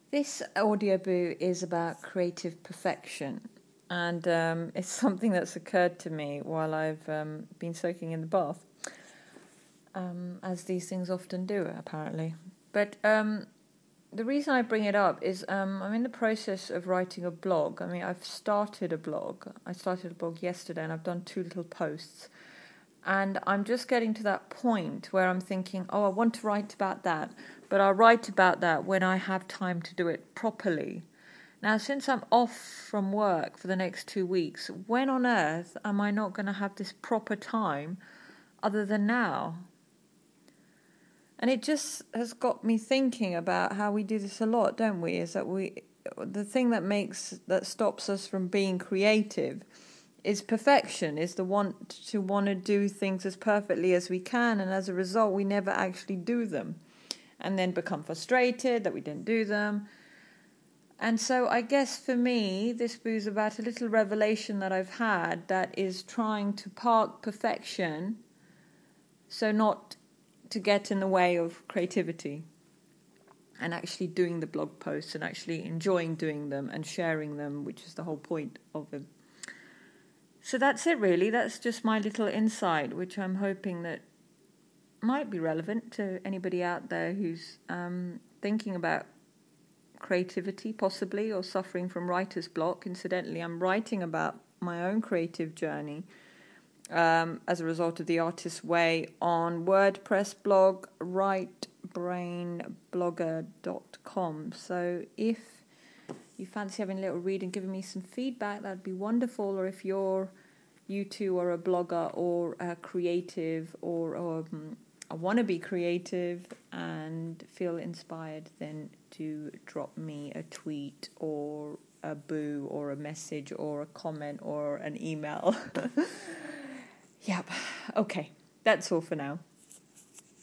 This audiobook is about creative perfection, and it's something that's occurred to me while I've been soaking in the bath, as these things often do, apparently. But the reason I bring it up is I'm in the process of writing a blog. I mean, I've started a blog. I started a blog yesterday, and I've done 2 little posts. And I'm just getting to that point where I'm thinking, oh, I want to write about that, but I'll write about that when I have time to do it properly. Now, since I'm off from work for the next 2 weeks, when on earth am I not going to have this proper time other than now? And it just has got me thinking about how we do this a lot, don't we? Is that the thing that stops us from being creative is perfection, is the want to do things as perfectly as we can, and as a result we never actually do them and then become frustrated that we didn't do them. And so I guess for me this book is about a little revelation that I've had, that is trying to park perfection so not to get in the way of creativity, and actually doing the blog posts and actually enjoying doing them and sharing them, which is the whole point of them. So that's it, really. That's just my little insight, which I'm hoping that might be relevant to anybody out there who's thinking about creativity, possibly, or suffering from writer's block. Incidentally, I'm writing about my own creative journey as a result of The Artist's Way on WordPress blog, rightbrainblogger.com. So if you fancy having a little read and giving me some feedback, that'd be wonderful. Or if you two are a blogger or a creative or a wannabe creative and feel inspired, then do drop me a tweet or a boo or a message or a comment or an email. Yep. Okay. That's all for now.